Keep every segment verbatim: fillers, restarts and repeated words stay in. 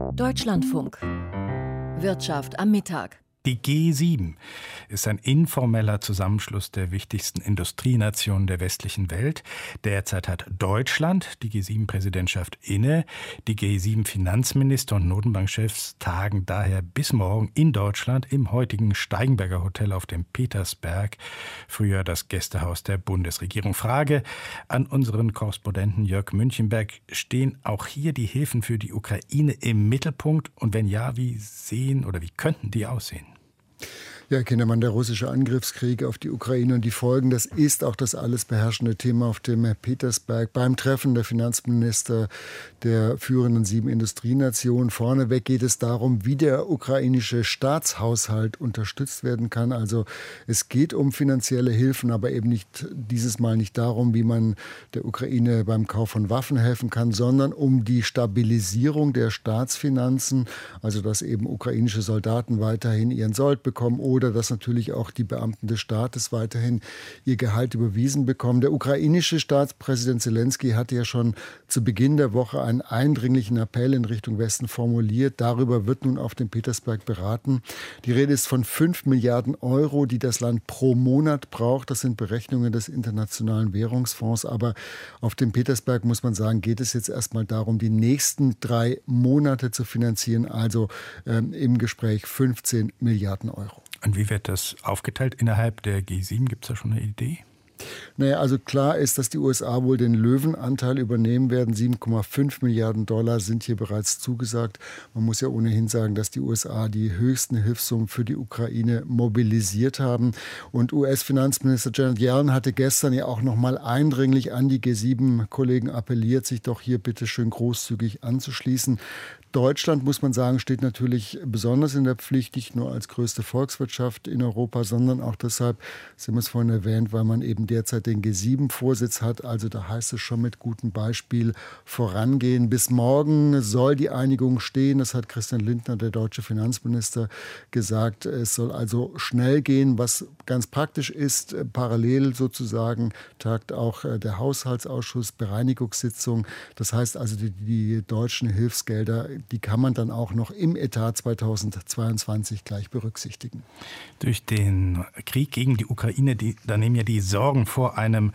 Deutschlandfunk. Wirtschaft am Mittag. Die G sieben ist ein informeller Zusammenschluss der wichtigsten Industrienationen der westlichen Welt. Derzeit hat Deutschland die G sieben Präsidentschaft inne. Die G sieben Finanzminister und Notenbankchefs tagen daher bis morgen in Deutschland im heutigen Steigenberger Hotel auf dem Petersberg, früher das Gästehaus der Bundesregierung. Frage an unseren Korrespondenten Jörg Münchenberg: Stehen auch hier die Hilfen für die Ukraine im Mittelpunkt? Und wenn ja, wie sehen oder wie könnten die aussehen? Ja, Kindermann, der russische Angriffskrieg auf die Ukraine und die Folgen, das ist auch das alles beherrschende Thema auf dem Petersberg beim Treffen der Finanzminister der führenden sieben Industrienationen. Vorneweg geht es darum, wie der ukrainische Staatshaushalt unterstützt werden kann. Also es geht um finanzielle Hilfen, aber eben nicht dieses Mal nicht darum, wie man der Ukraine beim Kauf von Waffen helfen kann, sondern um die Stabilisierung der Staatsfinanzen, also dass eben ukrainische Soldaten weiterhin ihren Sold bekommen oder Oder dass natürlich auch die Beamten des Staates weiterhin ihr Gehalt überwiesen bekommen. Der ukrainische Staatspräsident Zelensky hatte ja schon zu Beginn der Woche einen eindringlichen Appell in Richtung Westen formuliert. Darüber wird nun auf dem Petersberg beraten. Die Rede ist von fünf Milliarden Euro, die das Land pro Monat braucht. Das sind Berechnungen des Internationalen Währungsfonds. Aber auf dem Petersberg, muss man sagen, geht es jetzt erstmal darum, die nächsten drei Monate zu finanzieren. Also ähm, im Gespräch fünfzehn Milliarden Euro. Und wie wird das aufgeteilt innerhalb der G sieben? Gibt es da schon eine Idee? Naja, also klar ist, dass die U S A wohl den Löwenanteil übernehmen werden. sieben Komma fünf Milliarden Dollar sind hier bereits zugesagt. Man muss ja ohnehin sagen, dass die U S A die höchsten Hilfssummen für die Ukraine mobilisiert haben. Und U S-Finanzminister Janet Yellen hatte gestern ja auch noch mal eindringlich an die G sieben Kollegen appelliert, sich doch hier bitte schön großzügig anzuschließen. Deutschland, muss man sagen, steht natürlich besonders in der Pflicht, nicht nur als größte Volkswirtschaft in Europa, sondern auch deshalb, Sie haben es vorhin erwähnt, weil man eben derzeit den G sieben Vorsitz hat. Also da heißt es schon mit gutem Beispiel vorangehen. Bis morgen soll die Einigung stehen. Das hat Christian Lindner, der deutsche Finanzminister, gesagt. Es soll also schnell gehen, was ganz praktisch ist. Parallel sozusagen tagt auch der Haushaltsausschuss, Bereinigungssitzung. Das heißt also, die, die deutschen Hilfsgelder, die kann man dann auch noch im Etat zweitausendzweiundzwanzig gleich berücksichtigen. Durch den Krieg gegen die Ukraine, die, da nehmen ja die Sorgen vor einem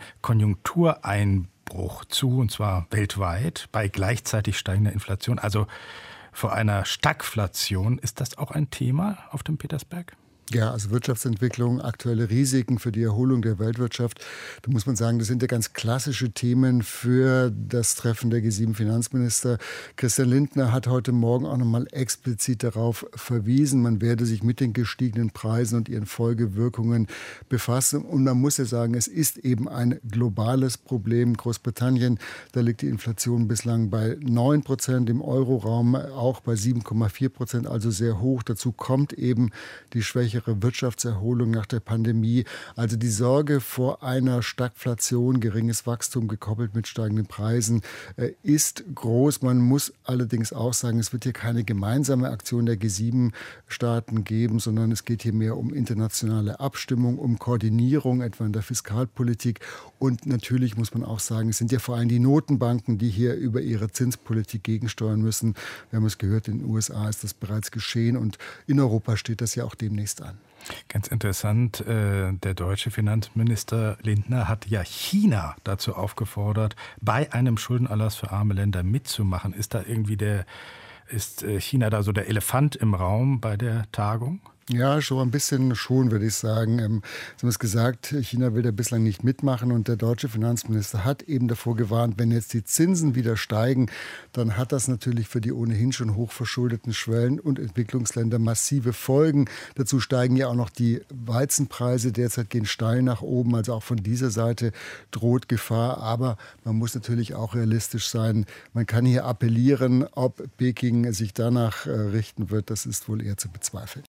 Konjunktureinbruch zu, und zwar weltweit, bei gleichzeitig steigender Inflation, also vor einer Stagflation. Ist das auch ein Thema auf dem Petersberg? Ja, also Wirtschaftsentwicklung, aktuelle Risiken für die Erholung der Weltwirtschaft. Da muss man sagen, das sind ja ganz klassische Themen für das Treffen der G sieben Finanzminister. Christian Lindner hat heute Morgen auch nochmal explizit darauf verwiesen, man werde sich mit den gestiegenen Preisen und ihren Folgewirkungen befassen. Und man muss ja sagen, es ist eben ein globales Problem. Großbritannien, da liegt die Inflation bislang bei neun Prozent, im Euroraum auch bei sieben Komma vier Prozent, also sehr hoch. Dazu kommt eben die Schwäche Wirtschaftserholung nach der Pandemie. Also die Sorge vor einer Stagflation, geringes Wachstum gekoppelt mit steigenden Preisen, äh, ist groß. Man muss allerdings auch sagen, es wird hier keine gemeinsame Aktion der G sieben Staaten geben, sondern es geht hier mehr um internationale Abstimmung, um Koordinierung, etwa in der Fiskalpolitik. Und natürlich muss man auch sagen, es sind ja vor allem die Notenbanken, die hier über ihre Zinspolitik gegensteuern müssen. Wir haben es gehört, in den U S A ist das bereits geschehen und in Europa steht das ja auch demnächst an. Ganz interessant, äh, der deutsche Finanzminister Lindner hat ja China dazu aufgefordert, bei einem Schuldenerlass für arme Länder mitzumachen. Ist da irgendwie der, ist China da so der Elefant im Raum bei der Tagung? Ja, schon ein bisschen schon, würde ich sagen. Ähm, Sie haben es gesagt, China will da bislang nicht mitmachen und der deutsche Finanzminister hat eben davor gewarnt, wenn jetzt die Zinsen wieder steigen, dann hat das natürlich für die ohnehin schon hochverschuldeten Schwellen- und Entwicklungsländer massive Folgen. Dazu steigen ja auch noch die Weizenpreise, derzeit gehen steil nach oben, also auch von dieser Seite droht Gefahr. Aber man muss natürlich auch realistisch sein. Man kann hier appellieren, ob Peking sich danach äh, richten wird, das ist wohl eher zu bezweifeln.